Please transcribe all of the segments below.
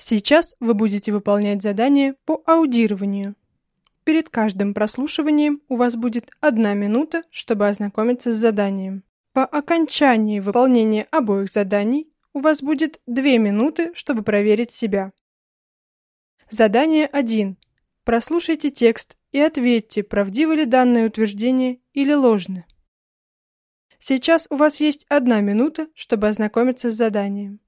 Сейчас вы будете выполнять задание по аудированию. Перед каждым прослушиванием у вас будет 1 минута, чтобы ознакомиться с заданием. По окончании выполнения обоих заданий у вас будет 2 минуты, чтобы проверить себя. Задание 1. Прослушайте текст и ответьте, правдивы ли данное утверждение или ложны. Сейчас у вас есть 1 минута, чтобы ознакомиться с заданием.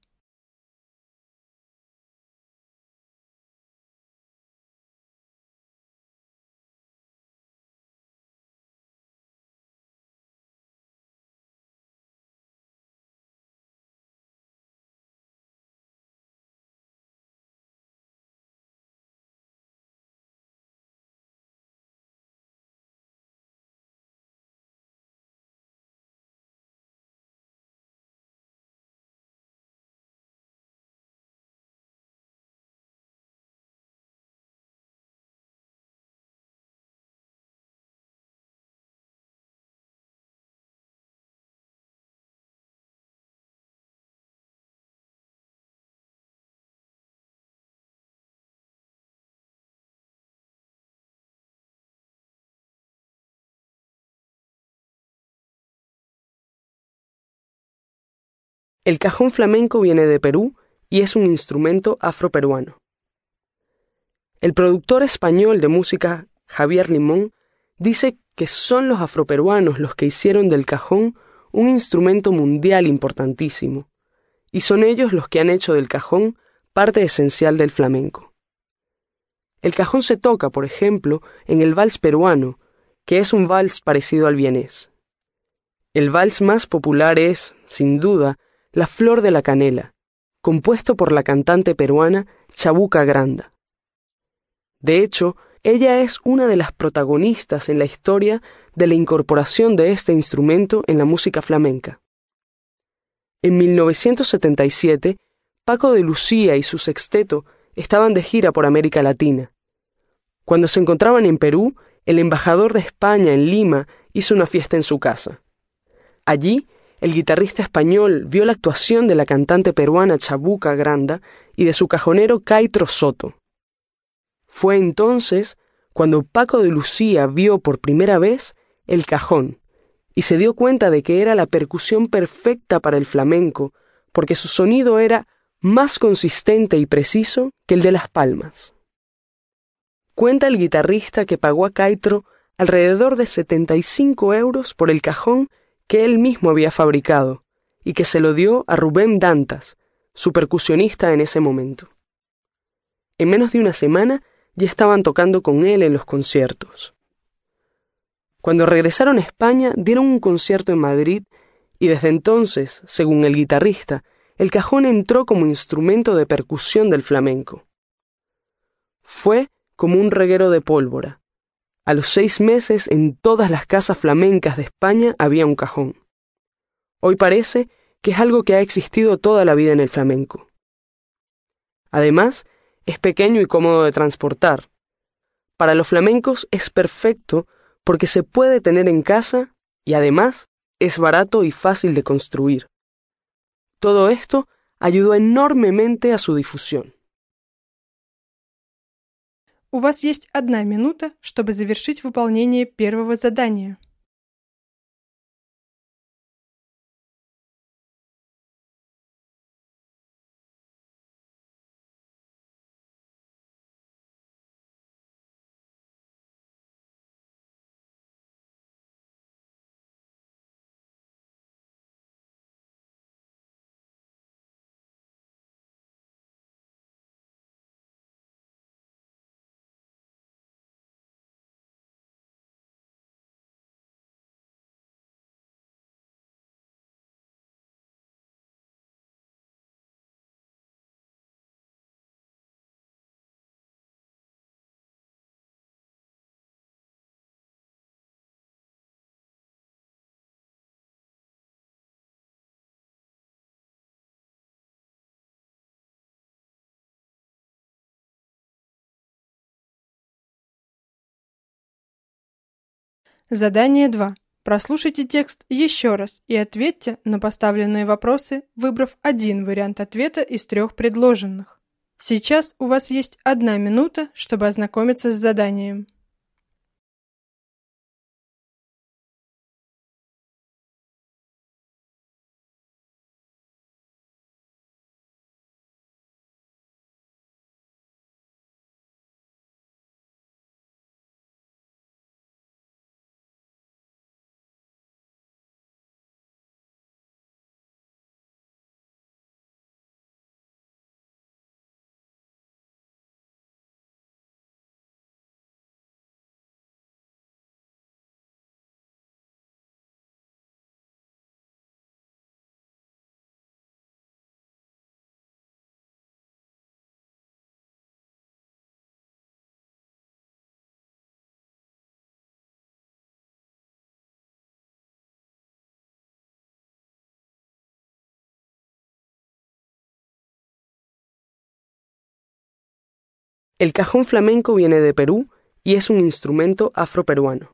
El cajón flamenco viene de Perú y es un instrumento afroperuano. El productor español de música Javier Limón dice que son los afroperuanos los que hicieron del cajón un instrumento mundial importantísimo, y son ellos los que han hecho del cajón parte esencial del flamenco. El cajón se toca, por ejemplo, en el vals peruano, que es un vals parecido al vienés. El vals más popular es, sin duda, La Flor de la Canela, compuesto por la cantante peruana Chabuca Granda. De hecho, ella es una de las protagonistas en la historia de la incorporación de este instrumento en la música flamenca. En 1977, Paco de Lucía y su sexteto estaban de gira por América Latina. Cuando se encontraban en Perú, el embajador de España en Lima hizo una fiesta en su casa. Allí, el guitarrista español vio la actuación de la cantante peruana Chabuca Granda y de su cajonero Caitro Soto. Fue entonces cuando Paco de Lucía vio por primera vez el cajón y se dio cuenta de que era la percusión perfecta para el flamenco, porque su sonido era más consistente y preciso que el de las palmas. Cuenta el guitarrista que pagó a Caitro alrededor de 75 euros por el cajón que él mismo había fabricado y que se lo dio a Rubén Dantas, su percusionista en ese momento. En menos de una semana ya estaban tocando con él en los conciertos. Cuando regresaron a España dieron un concierto en Madrid y desde entonces, según el guitarrista, el cajón entró como instrumento de percusión del flamenco. Fue como un reguero de pólvora. A los 6 meses en todas las casas flamencas de España había un cajón. Hoy parece que es algo que ha existido toda la vida en el flamenco. Además, es pequeño y cómodo de transportar. Para los flamencos es perfecto porque se puede tener en casa y además es barato y fácil de construir. Todo esto ayudó enormemente a su difusión. У вас есть 1 минута, чтобы завершить выполнение первого задания. Задание 2. Прослушайте текст еще раз и ответьте на поставленные вопросы, выбрав один вариант ответа из 3 предложенных. Сейчас у вас есть 1 минута, чтобы ознакомиться с заданием. El cajón flamenco viene de Perú y es un instrumento afroperuano.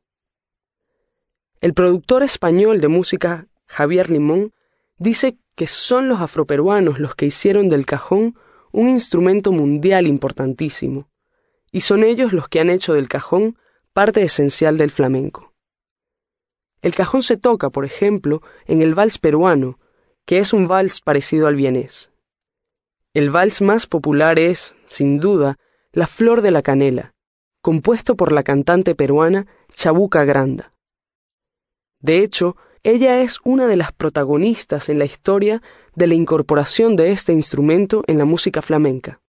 El productor español de música Javier Limón dice que son los afroperuanos los que hicieron del cajón un instrumento mundial importantísimo, y son ellos los que han hecho del cajón parte esencial del flamenco. El cajón se toca, por ejemplo, en el vals peruano, que es un vals parecido al vienés. El vals más popular es, sin duda, La Flor de la Canela, compuesto por la cantante peruana Chabuca Granda. De hecho, ella es una de las protagonistas en la historia de la incorporación de este instrumento en la música flamenca.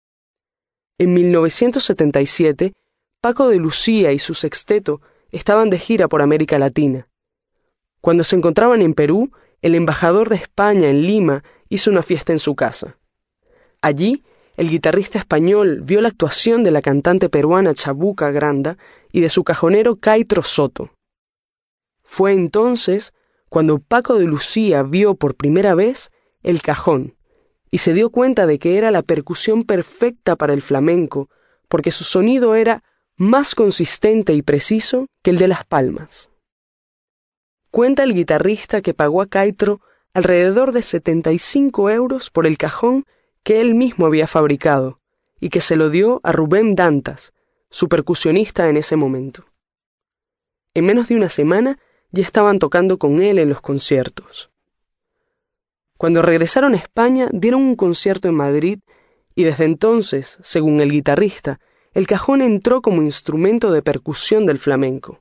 En 1977, Paco de Lucía y su sexteto estaban de gira por América Latina. Cuando se encontraban en Perú, el embajador de España en Lima hizo una fiesta en su casa. Allí, el guitarrista español vio la actuación de la cantante peruana Chabuca Granda y de su cajonero Caitro Soto. Fue entonces cuando Paco de Lucía vio por primera vez el cajón y se dio cuenta de que era la percusión perfecta para el flamenco, porque su sonido era más consistente y preciso que el de las palmas. Cuenta el guitarrista que pagó a Caitro alrededor de 75 euros por el cajón que él mismo había fabricado y que se lo dio a Rubén Dantas, su percusionista en ese momento. En menos de una semana ya estaban tocando con él en los conciertos. Cuando regresaron a España dieron un concierto en Madrid y desde entonces, según el guitarrista, el cajón entró como instrumento de percusión del flamenco.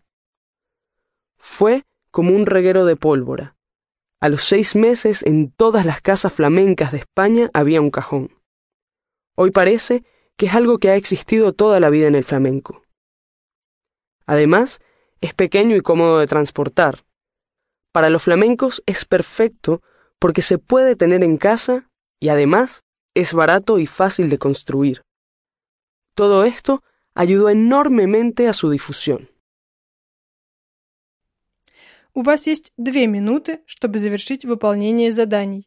Fue como un reguero de pólvora. A los 6 meses en todas las casas flamencas de España había un cajón. Hoy parece que es algo que ha existido toda la vida en el flamenco. Además, es pequeño y cómodo de transportar. Para los flamencos es perfecto porque se puede tener en casa y además es barato y fácil de construir. Todo esto ayudó enormemente a su difusión. У вас есть 2 минуты, чтобы завершить выполнение заданий.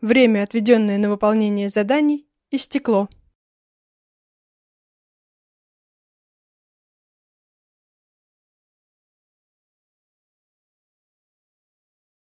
Время, отведенное на выполнение заданий, истекло.